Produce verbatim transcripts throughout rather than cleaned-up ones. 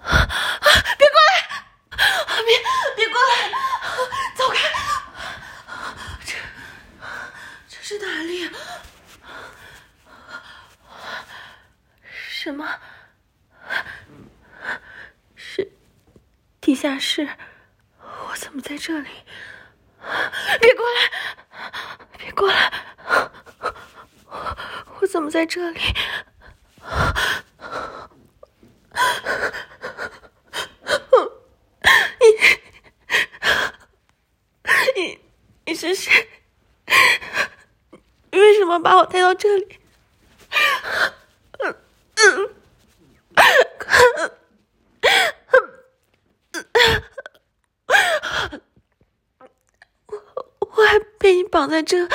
别过来！别别过来！走开！这这是哪里？什么？是地下室？我怎么在这里？别过来！别过来！我怎么在这里？你你你是谁？你为什么把我带到这里？我我还被你绑在这，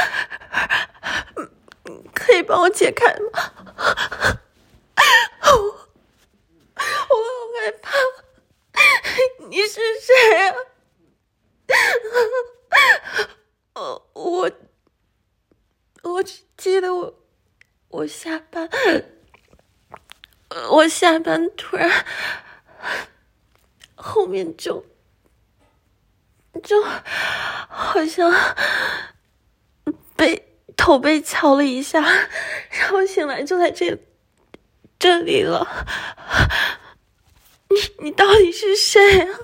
可以帮我解开吗？我我好害怕！你是谁啊？我我我只记得我我下班，我下班突然后面就就好像被头被敲了一下，然后醒来就在这这里了。你你到底是谁啊？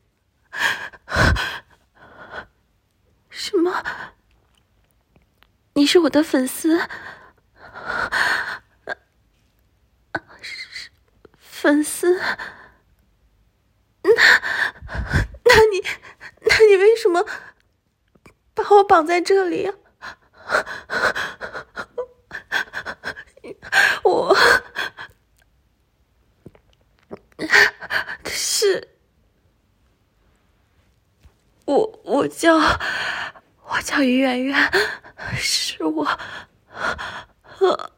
什么？你是我的粉丝？粉丝？那那你那你为什么把我绑在这里啊？我是我我叫我叫于圆圆，是我呃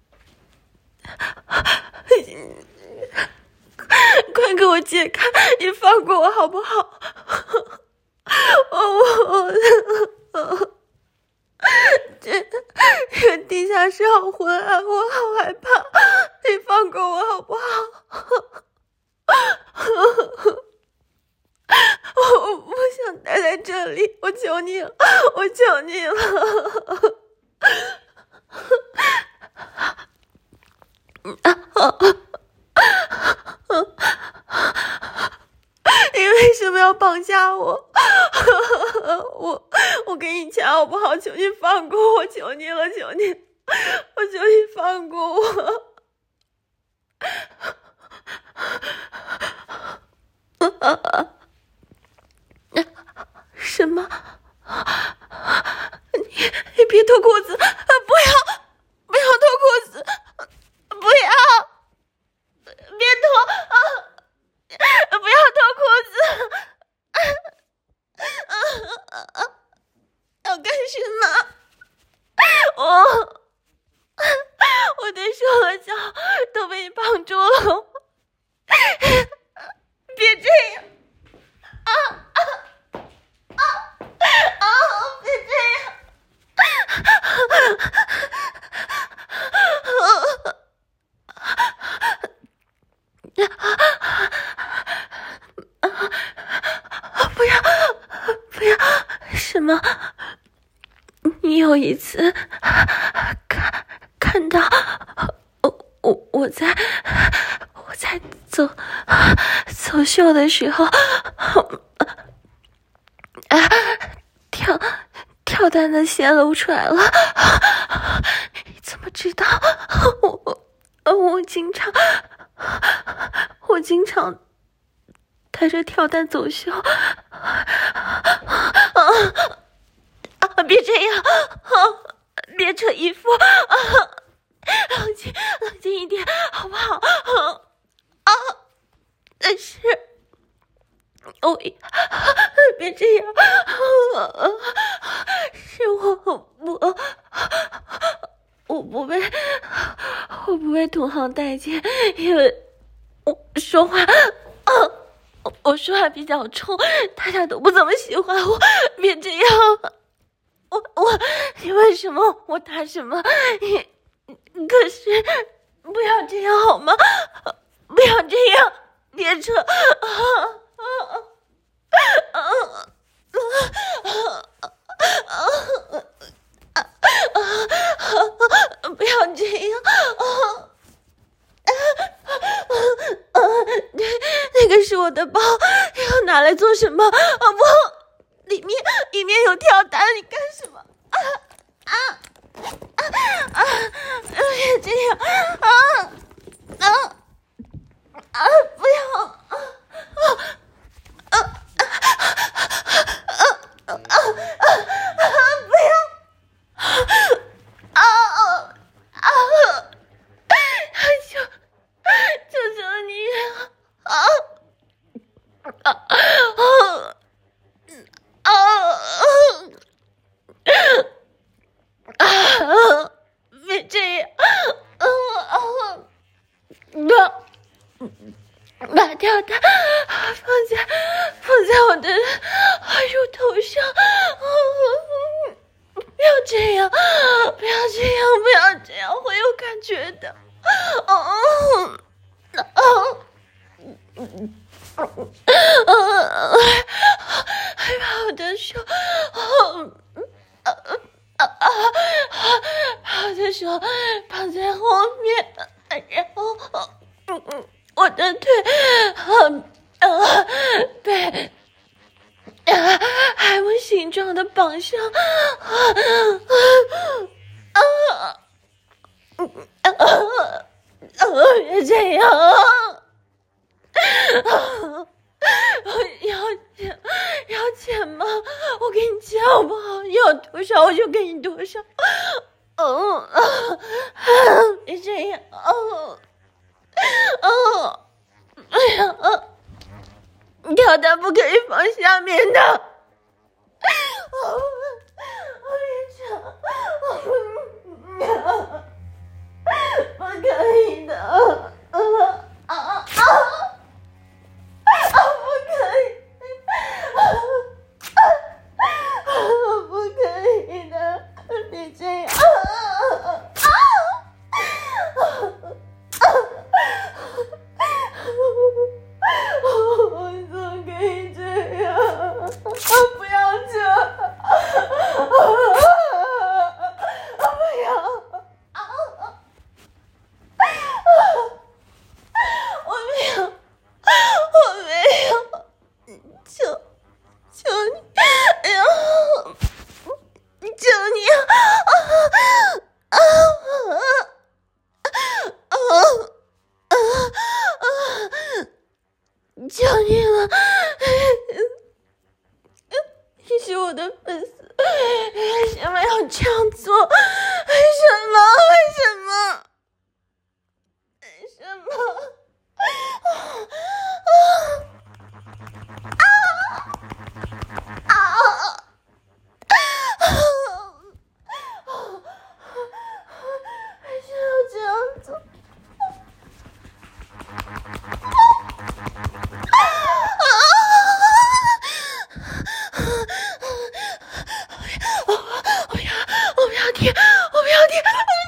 快给我解开，你放过我好不好？我我我这这个地下室好昏暗，我好害怕，你放过我好不好？我不想待在这里，我求你了，我求你了。你为什么要绑架我？我我给你钱好不好？求你放过我，求你了，求你，我求你放过我。什么？你你别脱裤子！不要不要脱裤子！不要！别脱啊！不要脱裤子！要干什么？我我的手和脚都被你绑住了！别这样！啊啊啊啊！别这样！不要不要！什么？你有一次看看到我我我在我在走走秀的时候，啊，跳跳蛋的血露出来了。你怎么知道？我我经常我经常带着跳蛋走秀。啊啊！别这样！啊！别扯衣服！啊！冷静，冷静一点，好不好？啊！啊！但是，我别这样！啊、是我我我不被我不被同行待见，因为我说话啊。我说话比较冲，大家都不怎么喜欢我。别这样，我我你为什么我打什么？你可是不要这样好吗？不要这样，别扯个是我的包，你要拿来做什么？啊不，里面里面有跳蛋，你干什么？啊啊啊啊！别这样啊啊啊！不要啊啊啊啊啊啊！不要啊啊啊！求求求你啊啊啊啊啊啊！别这样啊啊啊！把跳蛋放在放在我的乳头上，不要这样，不要这样，不要这样，会有感觉的。哦哦哦哦，还把我的手，哦啊啊啊，把我的手放在后面，然后嗯嗯。我的腿，啊啊，被啊海纹形状的绑上，啊啊啊啊啊！别这样啊！啊要钱要钱吗？我给你钱好不好？你要多少我就给你多少。嗯啊，别这样啊！哦，哎呀，跳蛋不可以放下面的。哦，我别吵，不可以的，啊啊啊啊！不可以，不可以的，别这样。我怎么可以这样？不要这，不要！我没有，我没有，求求你，哎呀，求你啊！啊啊啊啊！求你了，你是我的粉丝，为什么要这样做？为什么？为什么？为什么？啊啊啊啊！为什么要这样做？我不要听，我不要听。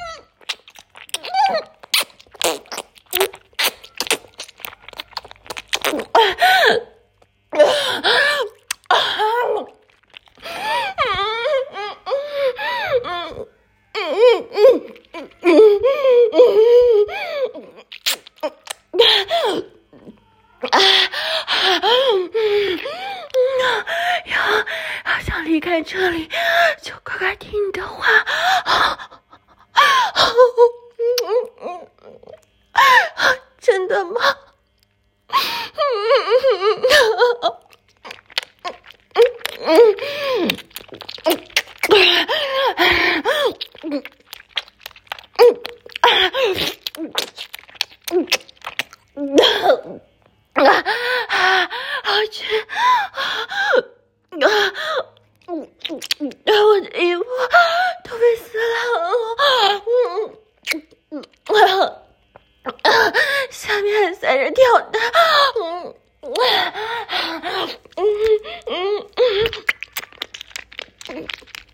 要想离开这里，就乖乖听你的话。真的吗？我去，我的衣服都被撕烂了，下面还塞着跳蛋，嗯嗯嗯嗯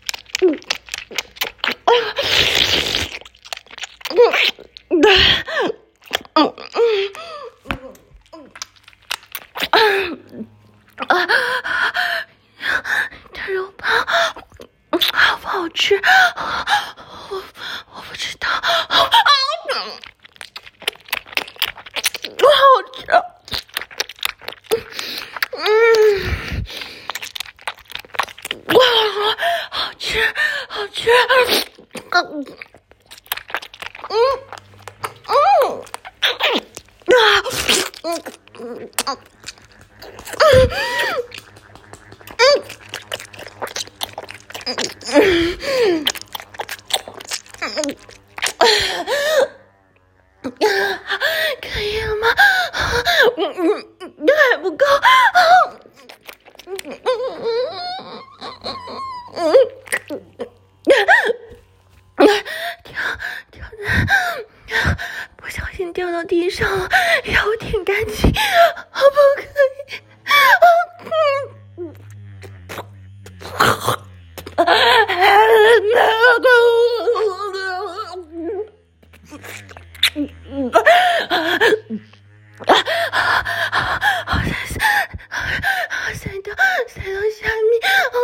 这肉包好不好吃？我我不知道，不好吃。 嗯嗯啊嗯嗯啊可以了吗？嗯嗯，这还不够。嗯嗯嗯嗯嗯，掉掉的，不小心掉到地上了，有点干净，不可以。嗯嗯塞到塞到下面，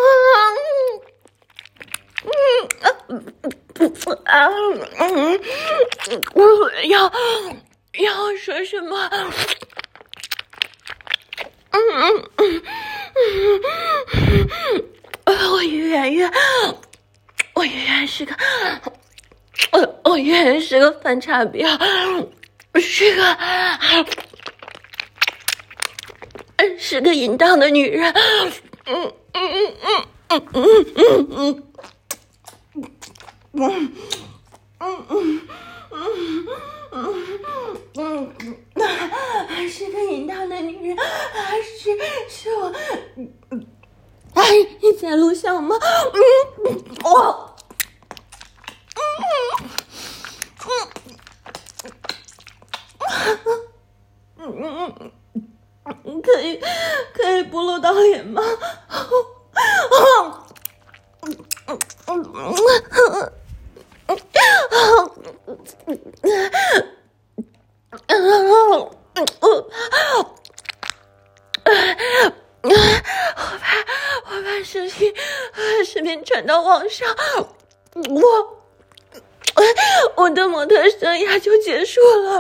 啊嗯嗯，要要说什么？嗯嗯嗯嗯，我圆圆，我圆圆是个，我我圆圆是个反差表，是个。是个淫荡的女人，嗯嗯嗯嗯嗯嗯嗯嗯嗯嗯嗯嗯，是个淫荡的女人，是是我，哎，你在录像吗？嗯，我，嗯嗯嗯嗯嗯。可以，可以不露到脸吗？我怕，我怕视频，视频传到网上，我，我的模特生涯就结束了。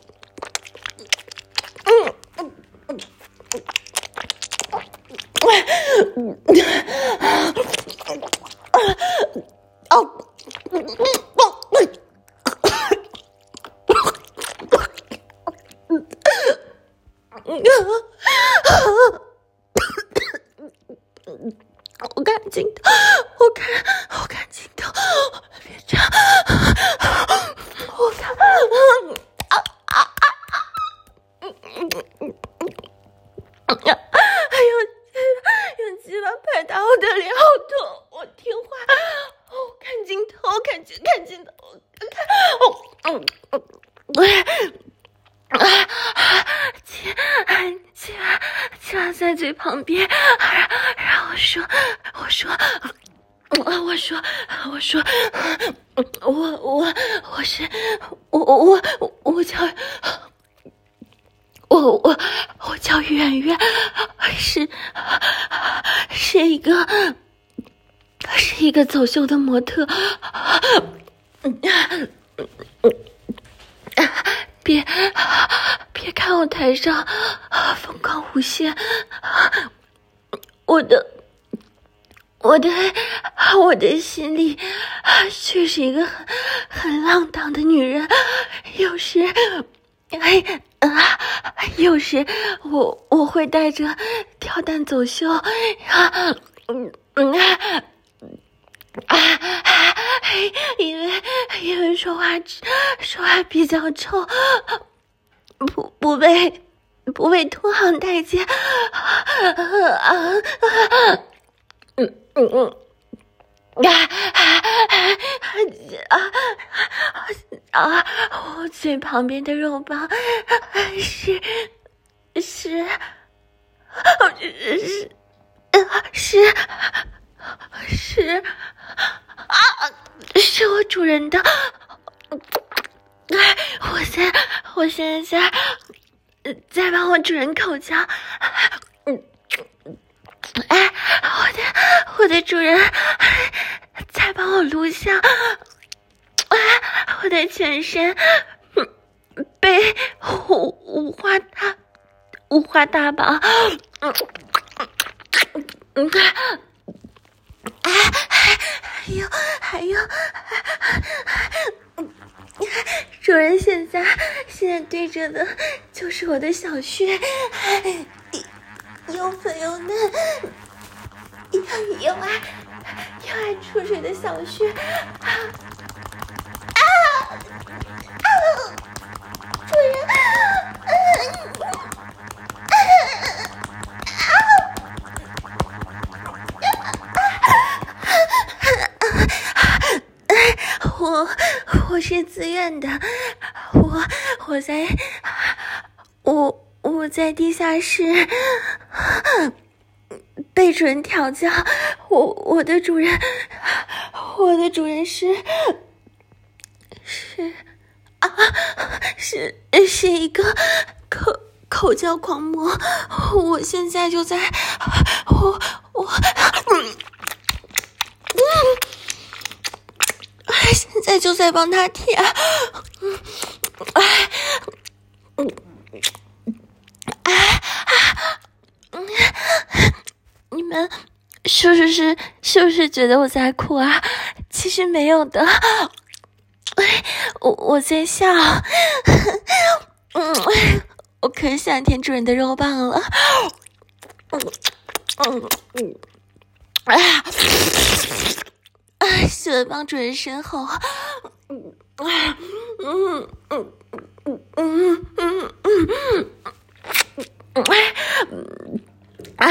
嗯。哦，我看镜头，我看，我看镜头，别这样，我看，啊啊啊！嗯嗯嗯嗯，还有用鸡巴拍打我的脸，好痛！我听话，我看镜头，看镜看镜头，看，哦，嗯嗯，我。啊！亲，亲，亲在嘴旁边，然后说，我说，我说，我说，我我我是我我我叫我我我叫圆圆，是是一个是一个走秀的模特。别别看我台上风光无限，我的我的我的心里却是一个很很浪荡的女人，有时哎啊，有时我我会带着跳蛋走秀啊，嗯嗯啊啊！因为因为说话说话比较臭，不不被不被同行待见啊啊！嗯嗯嗯。啊啊啊啊！我嘴旁边的肉棒是是是是是啊！是我主人的。我现我现在在帮我主人口交。嗯。哎，我的我的主人在帮我录像，哎，我的全身被五五花大五花大绑，嗯嗯，哎哎还有还有，主人现在现在对着的就是我的小穴，又粉又嫩，又又爱又爱出水的小穴，啊啊啊！主人，啊我我是自愿的，我我在我我在地下室被主人调教，我我的主人我的主人是是啊是是一个口口交狂魔，我现在就在我我嗯嗯。现在就在帮他舔，嗯，哎，嗯，哎，嗯，你们是不是是不是觉得我在哭啊？其实没有的，我我在笑，嗯，我可想舔主人的肉棒了，嗯嗯嗯，哎呀。喜欢帮主人身后，嗯嗯嗯嗯嗯嗯嗯嗯，啊！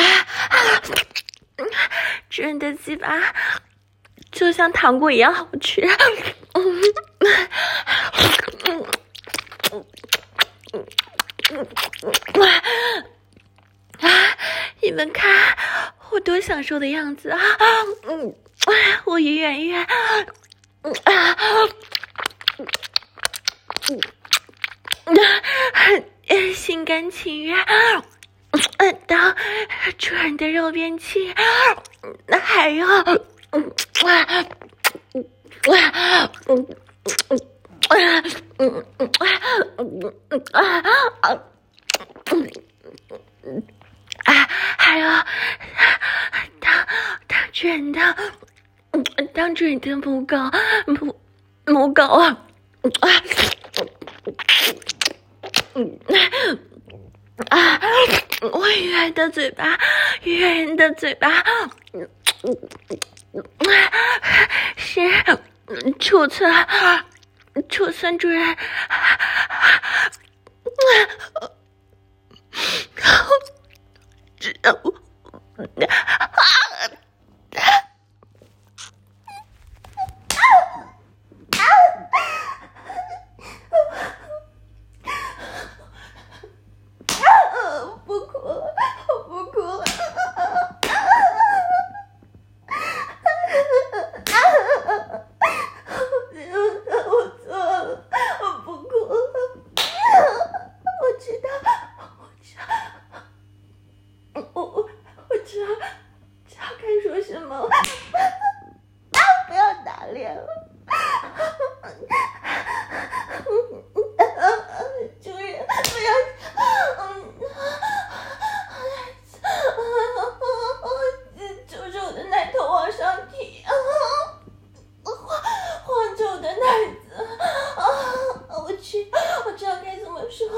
主人的鸡巴就像糖果一样好吃，嗯嗯嗯啊！你们看我多享受的样子啊！嗯。我于圆圆，嗯啊，嗯，心甘情愿，嗯，当主人的肉便器，那还有，嗯啊，嗯啊，嗯嗯啊，嗯嗯啊，嗯啊啊，嗯嗯啊，还有，当当主人的。当主人的母狗，母母狗啊，嗯啊，我愉悦的嘴巴，愉悦人的嘴巴，是储存，储存主人，只要我啊。不哭了，我不哭了。我错了，我不哭了。我知道，我知道，我我我知道，知道该说什么了。不要打脸了。主人，不要，嗯，求求我的奶头往上提，晃晃着我的奶子，啊，我去，我知道该怎么说。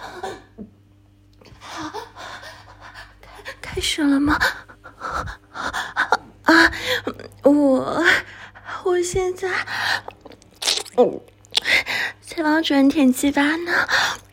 好，开开始了吗？啊，我我现在，嗯。在帮主人舔鸡巴呢，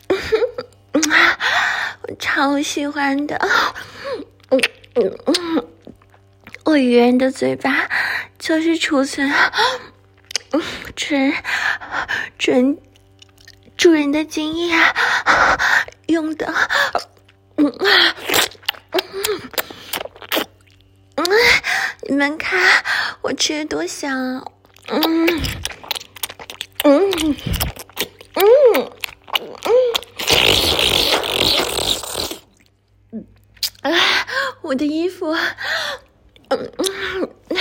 我超喜欢的。嗯嗯嗯，我愚人的嘴巴就是储存主人主人主人的精液用的。嗯嗯嗯，你们看我吃的多香，嗯嗯。嗯嗯，啊，我的衣服，嗯嗯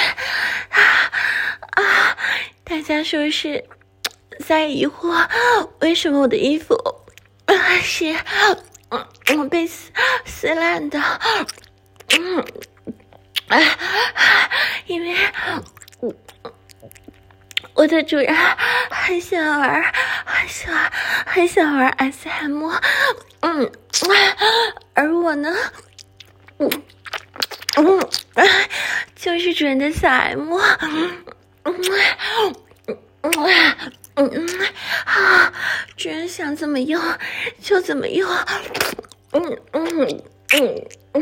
啊，大家是不是在疑惑为什么我的衣服啊是嗯被撕撕烂的？嗯啊，因为我的主人很喜欢玩，很喜欢，很喜欢玩 S M， 嗯，而我呢，嗯嗯，就是主人的小 M， 嗯嗯嗯啊，主人想怎么用就怎么用，嗯嗯嗯嗯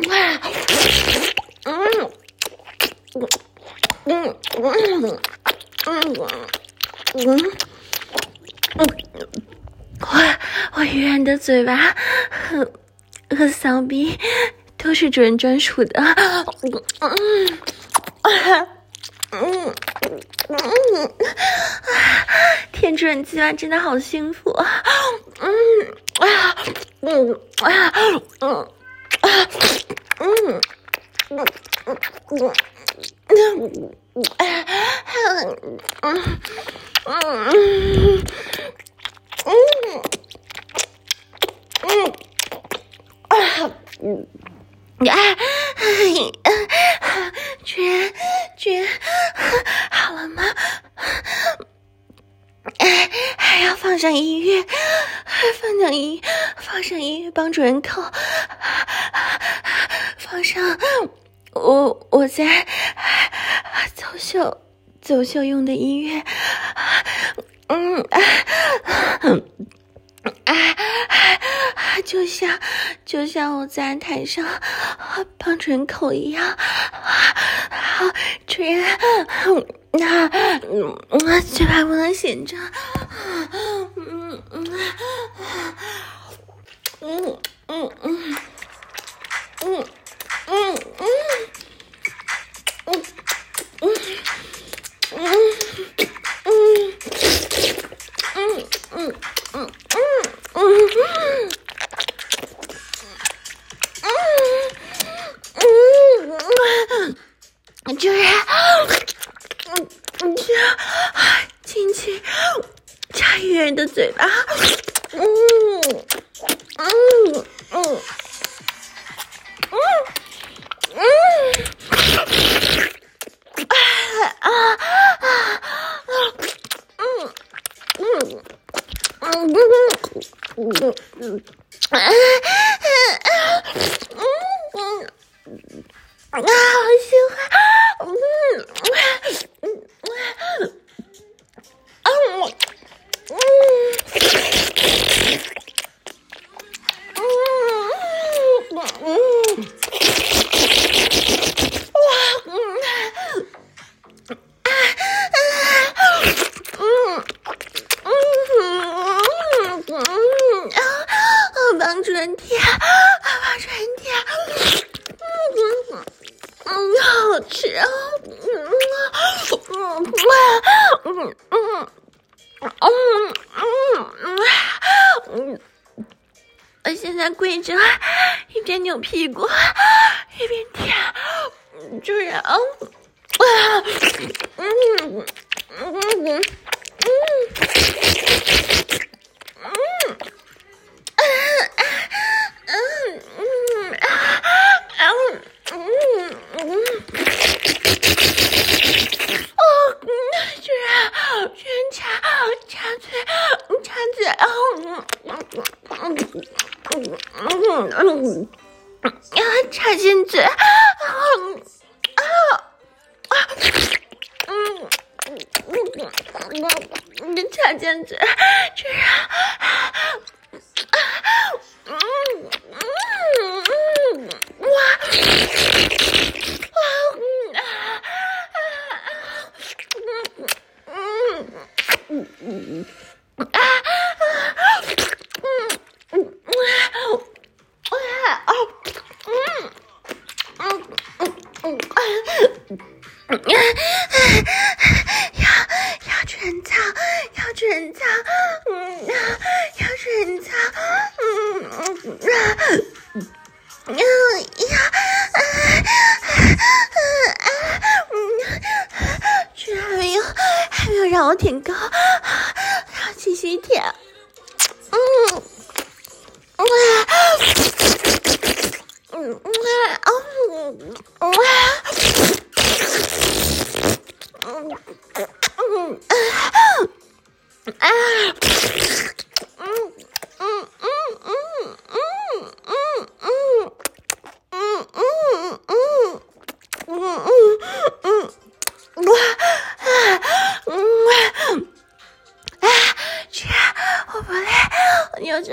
嗯嗯嗯。嗯嗯嗯，我我圆圆的嘴巴和和骚逼都是主人专属的。嗯嗯嗯嗯，舔主人鸡巴真的好幸福啊！嗯啊嗯啊嗯啊嗯嗯嗯嗯。嗯嗯嗯嗯嗯啊！娟娟，好了吗？还要放上音乐，放上音，放上音乐，帮主人扣，放上。我我在走秀走秀用的音乐，嗯啊啊，就像就像我在台上帮主人口一样，好，主人，那嗯，嘴巴不能闲着，嗯嗯嗯嗯嗯嗯嗯。嗯嗯嗯嗯嗯嗯嗯嗯嗯嗯，就是嗯嗯，亲亲插鱼人的嘴巴，嗯嗯嗯嗯。嗯啊啊啊嗯嗯嗯嗯嗯嗯啊嗯啊，好喜欢，嗯嗯嗯嗯嗯。帮主人舔，帮主人舔，嗯嗯，好吃啊，嗯嗯嗯嗯嗯嗯，我现在跪着，一边扭屁股，一边舔，主人啊，嗯嗯嗯。插进嘴，啊啊啊！嗯嗯嗯嗯，你插进嘴，这样，嗯嗯嗯，哇哇嗯啊啊嗯嗯嗯啊啊嗯嗯嗯。要要全操，要全操，嗯，要全操，嗯嗯嗯，要啊啊嗯，居然还没有还没有让我舔高，要继续舔，嗯嗯嗯嗯嗯嗯。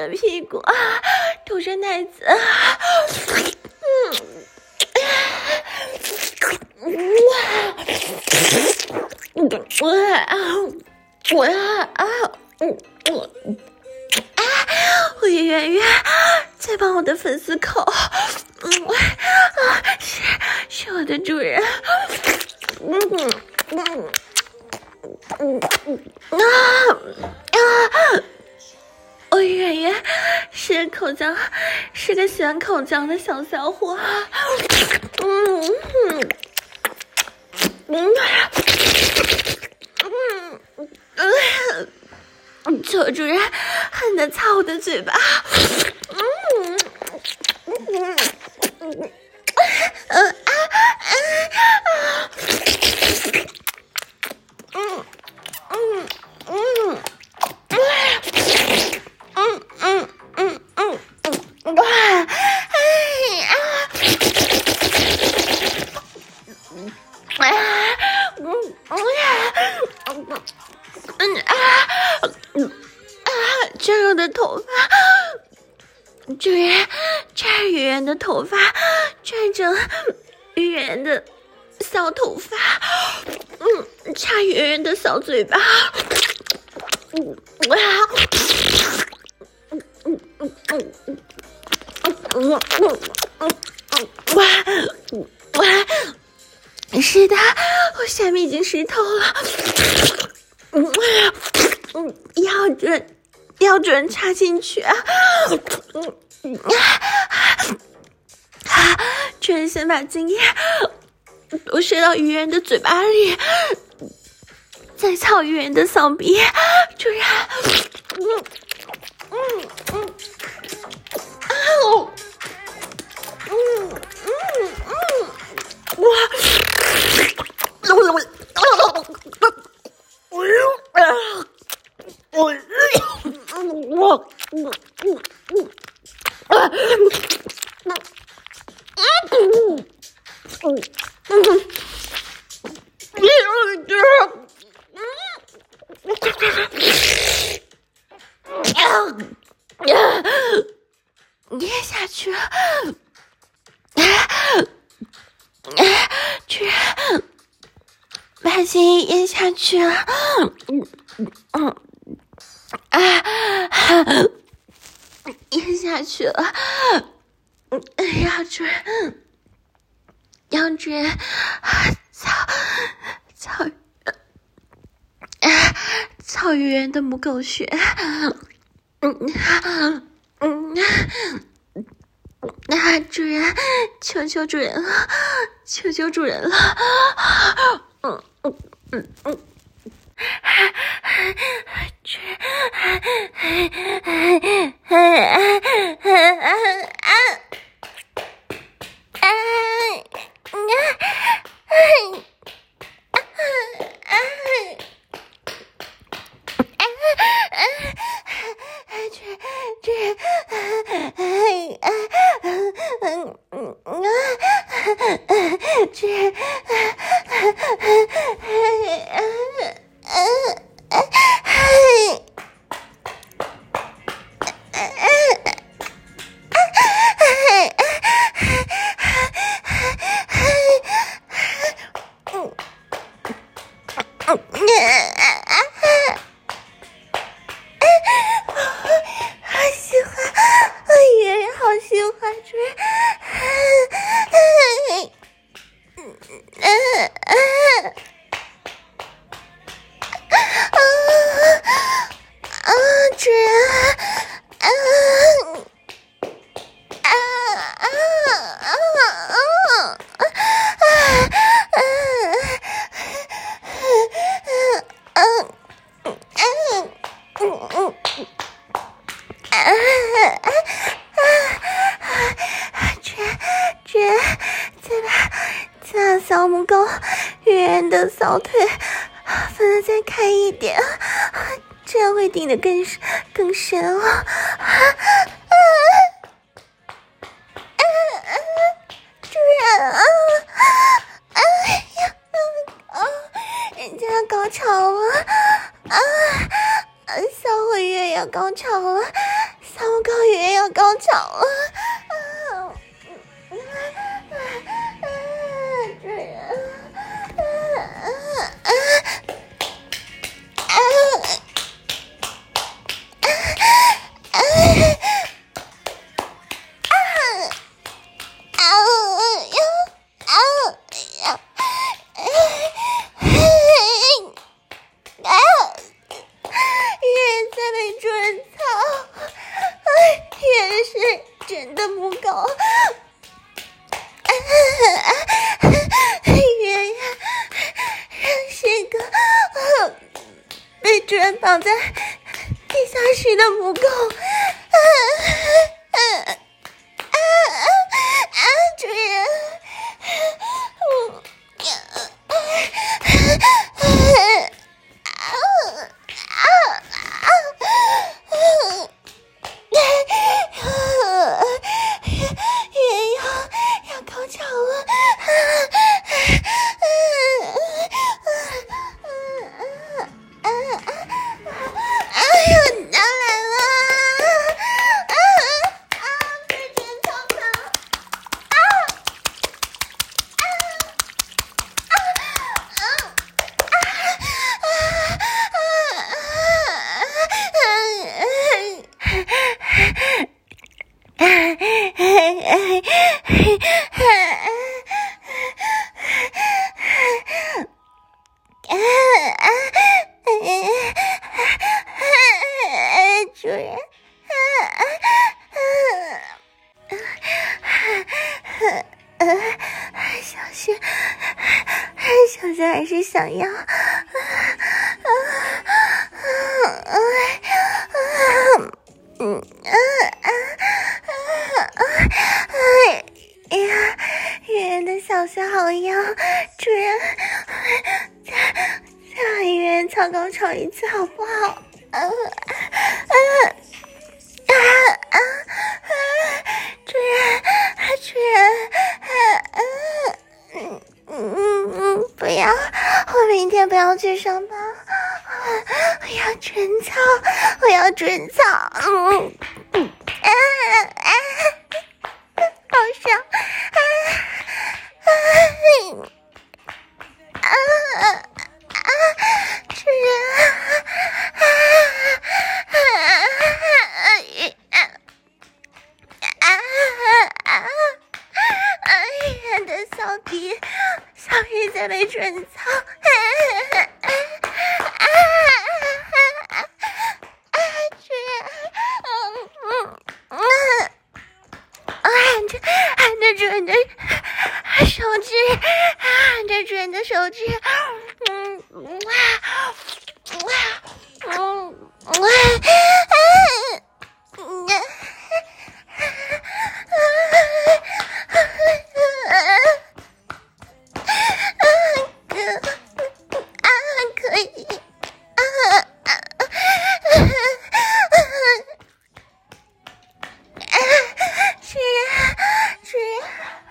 着屁股啊，吐着奶子啊，嗯，我啊，我啊啊，嗯我啊，我圆圆在帮我的粉丝口，嗯啊，是是我的主人，嗯嗯嗯嗯啊啊！我圆圆是口交，是个喜欢口交的小小伙，嗯嗯嗯嗯嗯，求主人狠地擦我的嘴巴，嗯嗯嗯嗯啊啊啊！嗯嗯嗯嗯嗯嗯嗯嗯，哇！哎呀！啊！嗯嗯嗯啊嗯啊！这样的头发，主人，这是圆圆的头发，拽着圆圆的小头发，嗯，插圆圆的小嘴巴，嗯哇，嗯嗯嗯嗯嗯嗯嗯嗯哇哇，是的，我下面已经湿透了，嗯嗯，要准要准插进去啊，嗯嗯啊，主人先把精液我射到鱼人的嘴巴里，再操鱼人的骚逼，主人，嗯嗯嗯，啊，嗯嗯嗯，哇，我我我我我我嗯嗯啊嗯嗯嗯嗯。咽下去了，居然把精液咽下去了，嗯嗯啊，咽下去了，要主人，要主人，操操啊，操鱼人的母狗血，嗯嗯。那主人，求求主人了，求求主人了，嗯嗯嗯嗯，主小母狗圆圆的小腿分得再开一点，这样会顶得更更深哦。啊啊啊啊！主人啊！哎呀啊！人家高潮了啊！小火月要高潮了，小高潮了。主人，真的不够，圆圆让这个被主人绑在地下室的母狗，啊啊啊啊！主人，嗯啊啊啊啊啊！也要要高潮了，哎呦，拿来了，啊啊！被卷草盆，啊啊啊啊啊主人，小心，小心还是想要。嗯啊啊啊！哎呀，圆圆的小穴好痒，主人，再再来圆圆超高潮一次好不好？啊啊啊啊！主人，主人，啊嗯嗯嗯，不要，我明天不要去上班。我要准操，我要准操，嗯嗯啊啊，好爽，啊啊啊啊！主人，啊啊啊啊啊！哎呀，的小弟，小弟在被准操，啊啊啊！按着按着主人的手指，按着主人的手指，嗯嗯啊嗯嗯啊啊可以啊啊主人，主人，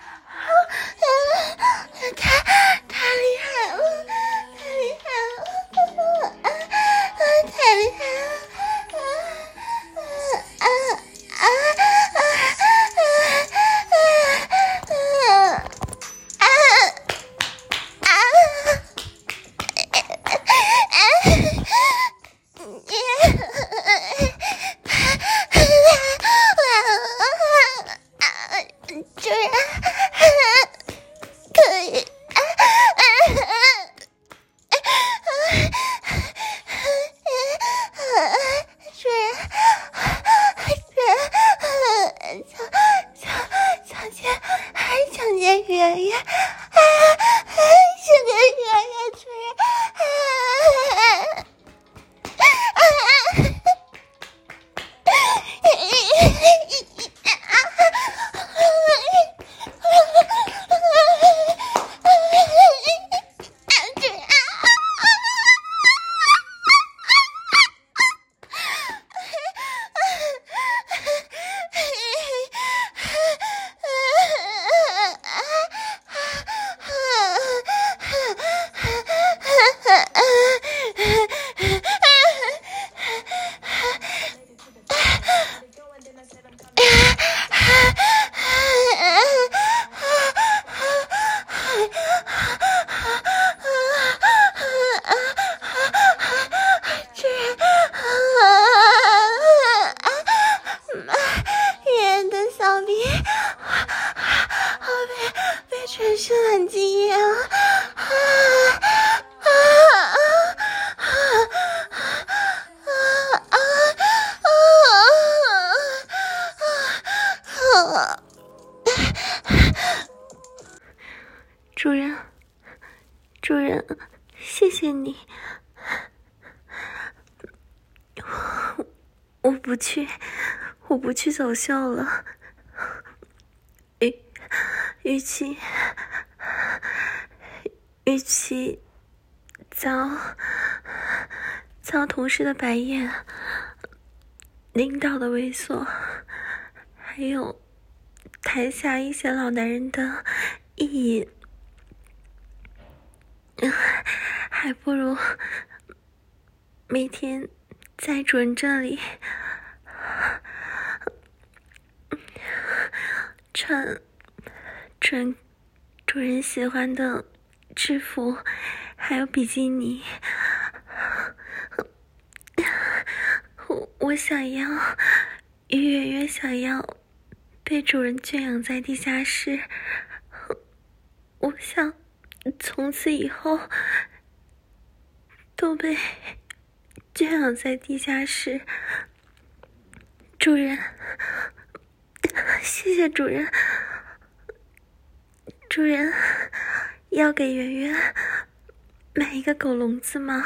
太太厉害了，太厉害了，啊啊，太厉害了，啊啊啊啊啊啊主人，可以，主人，主人，小小小姐，小姐圆圆，小姐圆圆，主人。 全是蓝精液啊！啊啊啊啊啊啊！主人，主人，谢谢你。我不去，我不去走秀了。与与其与其遭遭同事的白眼，领导的猥琐，还有台下一些老男人的意淫，还不如每天在主人这里穿穿主人喜欢的制服，还有比基尼。我我想要，于圆圆想要被主人圈养在地下室。我想从此以后都被圈养在地下室。主人，谢谢主人。主人，要给圆圆买一个狗笼子吗？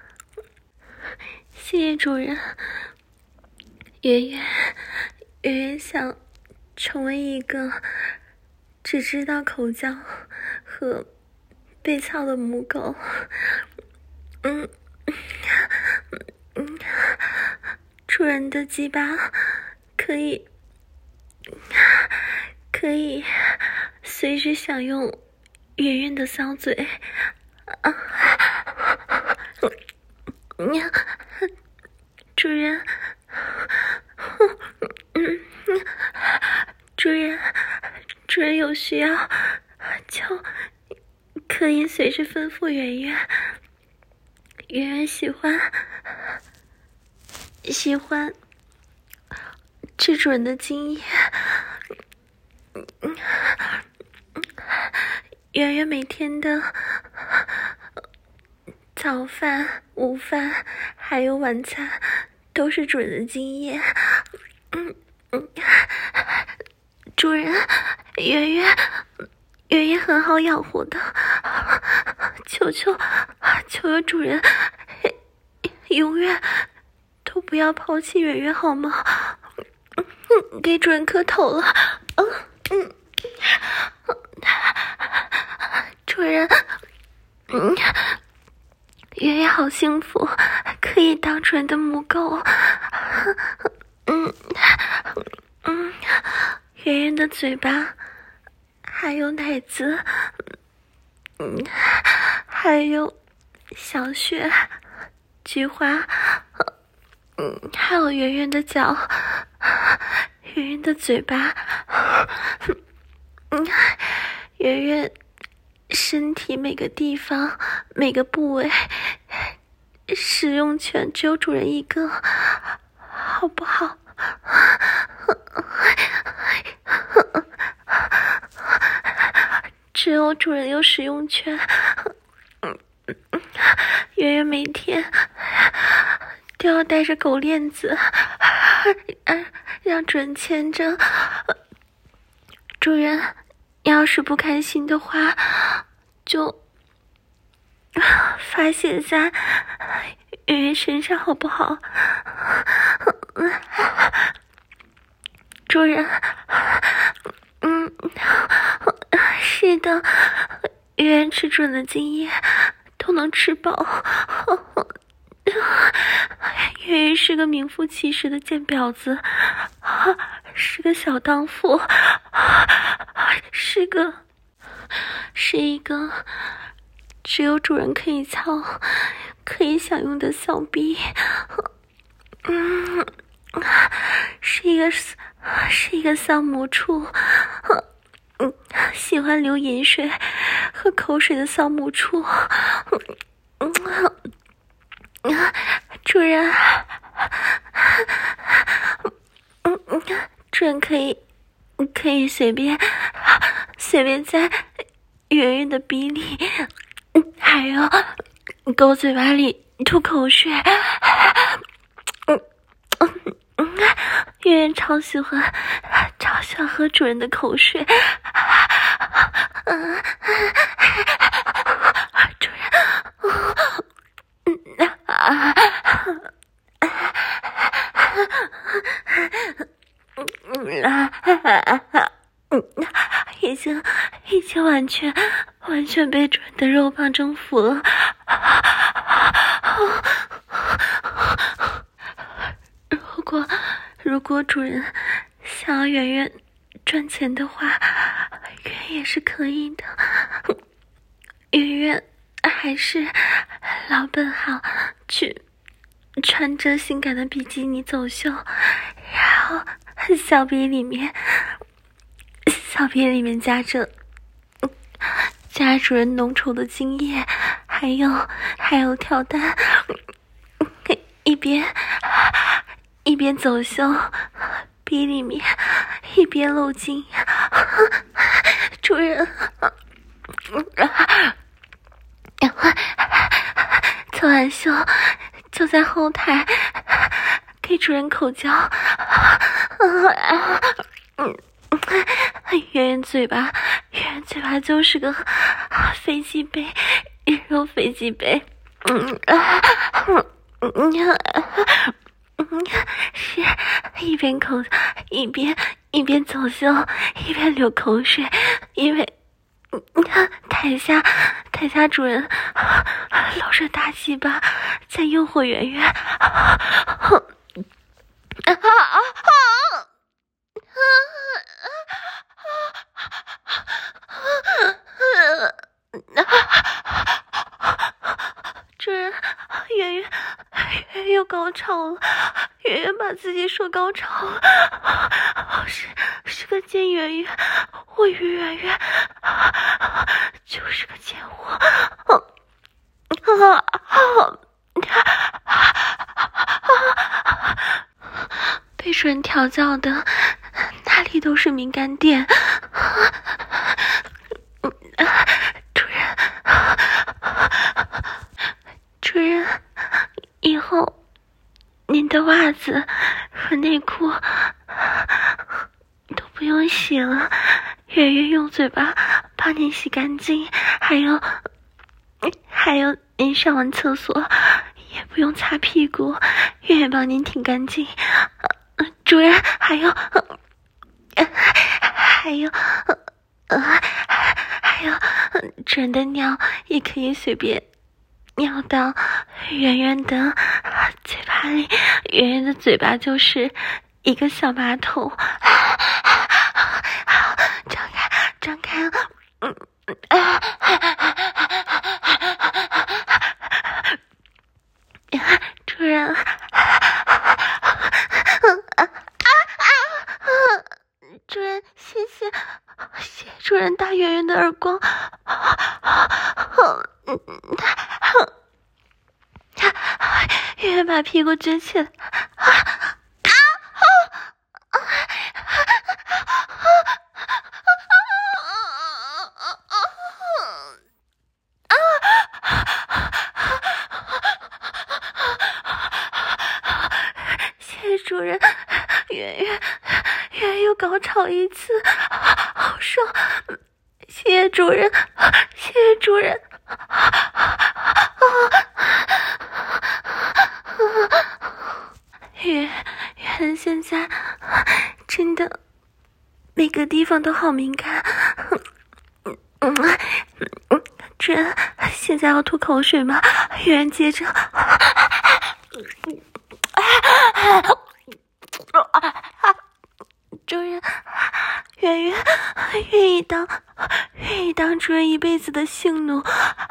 谢谢主人。圆圆，圆圆想成为一个只知道口交和被操的母狗。嗯嗯，主人的鸡巴可以可以随时享用圆圆的骚嘴。啊，主人，嗯，主人，主人有需要就可以随时吩咐圆圆。圆圆喜欢喜欢吃主人的精液。圆圆每天的早饭、午饭还有晚餐都是主人的精液。嗯嗯，主人，圆圆圆圆很好养活的，求求求求主人永远都不要抛弃圆圆好吗？嗯，给主人磕头了。嗯嗯，主人，嗯，圆圆好幸福，可以当主人的母狗。嗯嗯，圆圆的嘴巴，还有奶子，嗯，还有小雪、菊花，嗯，还有圆圆的脚，圆圆的嘴巴，嗯，圆圆身体每个地方、每个部位，使用权只有主人一个，好不好？只有主人有使用权。圆圆每天都要带着狗链子，让主人牵着。主人要是不开心的话，就发泄在圆圆身上，好不好？主人，嗯，是的，圆圆吃主人的精液都能吃饱。圆圆是个名副其实的贱婊子，是个小荡妇，是个是一个只有主人可以操、可以享用的骚逼。嗯，是一个是一个骚母畜，嗯，喜欢流饮水和口水的骚母畜。嗯，主人，嗯嗯，主人可以可以随便随便在圆圆的鼻里，还有狗嘴巴里吐口水。嗯嗯嗯，圆圆超喜欢，超喜欢喝主人的口水。嗯，主人，嗯啊。已经已经完全完全被主人的肉棒征服了。如果如果主人想要圆圆赚钱的话，圆圆也是可以的。圆圆还是老本行，去穿着性感的比基尼走秀，然后小臂里面小臂里面夹着夹主人浓稠的精液，还有还有跳蛋，一边一边走秀，臂里面一边漏精。主人走完秀就在后台给主人口交。嗯，圆圆嘴巴，圆圆嘴巴就是个飞机杯，人肉飞机杯。嗯嗯嗯嗯，是一边口一边一边走秀，一边流口水，因为台下台下主人露着大鸡巴在诱惑圆圆。啊啊啊！主人，圆圆圆圆又高潮了，圆圆把自己说高潮了，是是个贱圆圆，我与圆圆就是个贱货。被主人调教的哪里都是敏感点。主人主人，以后您的袜子和内裤都不用洗了，圆圆用嘴巴帮您洗干净，还有还有您上完厕所也不用擦屁股，圆圆帮您挺干净。主人，还有还有呃还有主人的尿也可以随便尿到圆圆的嘴巴里，圆圆的嘴巴就是一个小马桶。张开张开，嗯啊主人，主人，谢谢谢谢主人打圆圆的耳光。圆圆把屁股撅起来。主人，圆圆圆圆又高潮一次，好爽！谢谢主人，谢谢主人。圆圆现在真的每个地方都好敏感。嗯嗯嗯，主人，现在要吐口水吗？圆圆接着。主人，圆圆愿意当愿意当主人一辈子的性奴，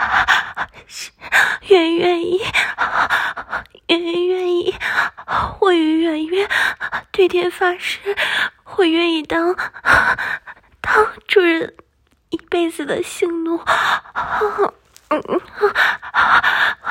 圆圆愿意，圆圆愿意，我与圆圆对天发誓，我愿意当当主人一辈子的性奴。嗯嗯